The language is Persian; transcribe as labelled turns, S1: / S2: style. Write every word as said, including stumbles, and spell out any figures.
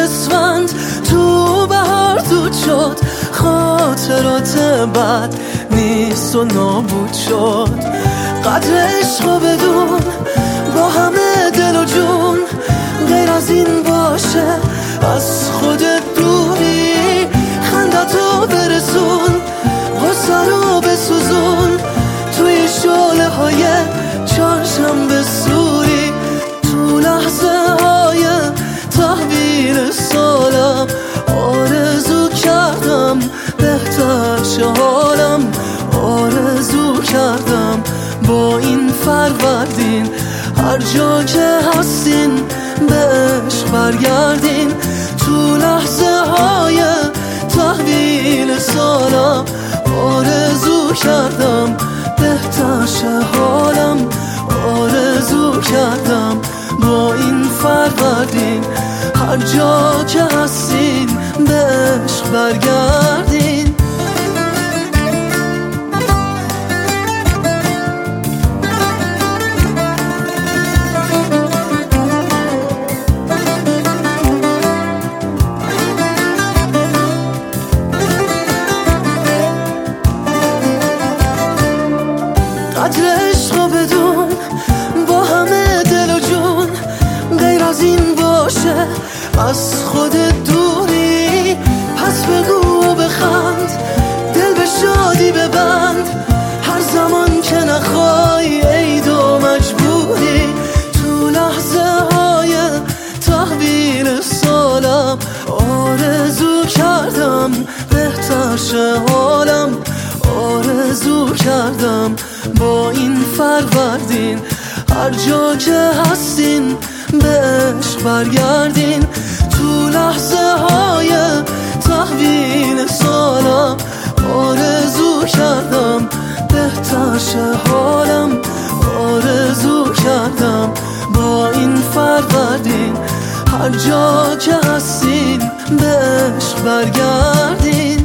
S1: اسفند تو بهار دود شد، خاطرات بد نیست و نابود شد. قدر عشق بدون با همه دل و جون، غیر از این باشه از خودت دوری. خندتو برسون، غصه رو بسوزون، توی شعله های چهارشنبه سوری. تو لحظه های تحویل سالم آرزو کردم بهتر شه حالم، آرزو کردم با این فروردین هر جا که هستین به عشق برگردین. تو لحظه های تحویل سالم آرزو کردم بهتر شه حالم، آرزو کردم با این فروردین هر جا که هستین به عشق برگردین. قدر عشق بدون با همه دل و جون، غیر از این باشه از خودت دوری. پس بگو و بخند، دل به شادی ببند، هر زمان که نخوای عید و مجبوری. تو لحظه های تحویل سالم آرزو کردم بهتر شه حالم، آرزو کردم با این فروردین هر جا که هستین به عشق برگردین. تو لحظه های تحویل سالم آرزو کردم بهتر شه حالم، آرزو کردم با این فروردین هر جا که هستین به عشق برگردین.